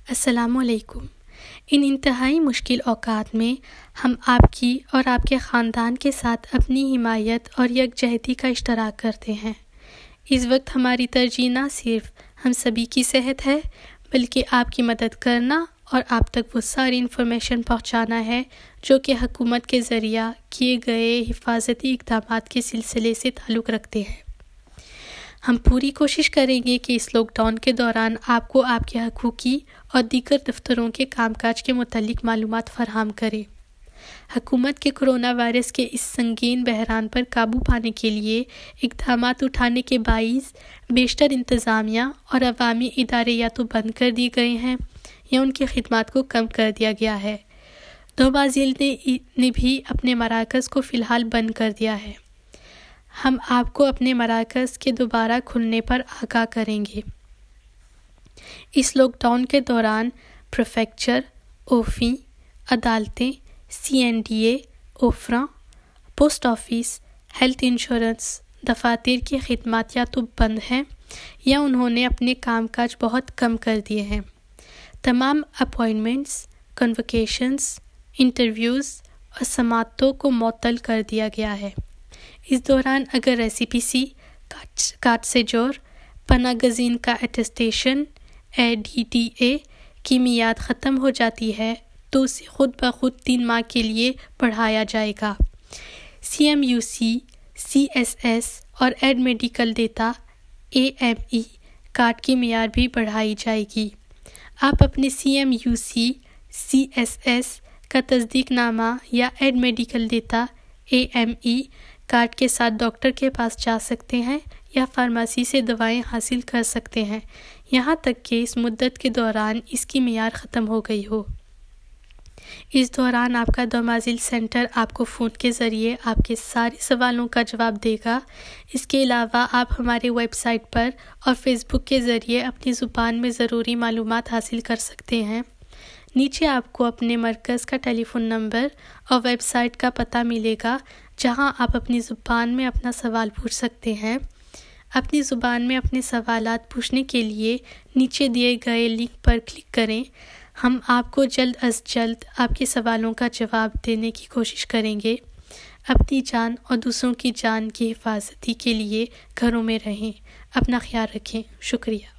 السلام علیکم۔ ان انتہائی مشکل اوقات میں ہم آپ کی اور آپ کے خاندان کے ساتھ اپنی حمایت اور یکجہتی کا اشتراک کرتے ہیں۔ اس وقت ہماری ترجیح نہ صرف ہم سبھی کی صحت ہے بلکہ آپ کی مدد کرنا اور آپ تک وہ ساری انفارمیشن پہنچانا ہے جو کہ حکومت کے ذریعہ کیے گئے حفاظتی اقدامات کے سلسلے سے تعلق رکھتے ہیں۔ ہم پوری کوشش کریں گے کہ اس لاک ڈاؤن کے دوران آپ کو آپ کے حقوقی اور دیگر دفتروں کے کام کاج کے متعلق معلومات فراہم کریں۔ حکومت کے کرونا وائرس کے اس سنگین بحران پر قابو پانے کے لیے اقدامات اٹھانے کے باعث بیشتر انتظامیہ اور عوامی ادارے یا تو بند کر دیے گئے ہیں یا ان کی خدمات کو کم کر دیا گیا ہے۔ 2 ضلع نے بھی اپنے مراکز کو فی الحال بند کر دیا ہے۔ ہم آپ کو اپنے مراکز کے دوبارہ کھلنے پر آگاہ کریں گے۔ اس لاک ڈاؤن کے دوران پریفیکچر، اوفی، عدالتیں، CNDA، اوفراں، پوسٹ آفس، ہیلتھ انشورنس دفاتر کی خدمات یا تو بند ہیں یا انہوں نے اپنے کام کاج بہت کم کر دیے ہیں۔ تمام اپائنٹمنٹس، کنوکیشنز، انٹرویوز اور سماعتوں کو معطل کر دیا گیا ہے۔ اس دوران اگر ریسیپیسی کارڈ سے جور پناہ گزین کا اٹیسٹیشن ADTA کی میعاد ختم ہو جاتی ہے تو اسے خود بخود 3 ماہ کے لیے بڑھایا جائے گا۔ CMUC، CSS اور aid medical data AME card کی میعاد بھی بڑھائی جائے گی۔ آپ اپنے CMUC، CSS کا تصدیق نامہ یا aid medical data AME card کے ساتھ ڈاکٹر کے پاس جا سکتے ہیں یا فارمیسی سے دوائیں حاصل کر سکتے ہیں یہاں تک کہ اس مدت کے دوران اس کی میعاد ختم ہو گئی ہو۔ اس دوران آپ کا 2 ضلع سینٹر آپ کو فون کے ذریعے آپ کے سارے سوالوں کا جواب دے گا۔ اس کے علاوہ آپ ہمارے ویب سائٹ پر اور فیس بک کے ذریعے اپنی زبان میں ضروری معلومات حاصل کر سکتے ہیں۔ نیچے آپ کو اپنے مرکز کا ٹیلی فون نمبر اور ویب سائٹ کا پتہ ملے گا جہاں آپ اپنی زبان میں اپنا سوال پوچھ سکتے ہیں۔ اپنی زبان میں اپنے سوالات پوچھنے کے لیے نیچے دیے گئے لنک پر کلک کریں۔ ہم آپ کو جلد از جلد آپ کے سوالوں کا جواب دینے کی کوشش کریں گے۔ اپنی جان اور دوسروں کی جان کی حفاظتی کے لیے گھروں میں رہیں۔ اپنا خیال رکھیں۔ شکریہ۔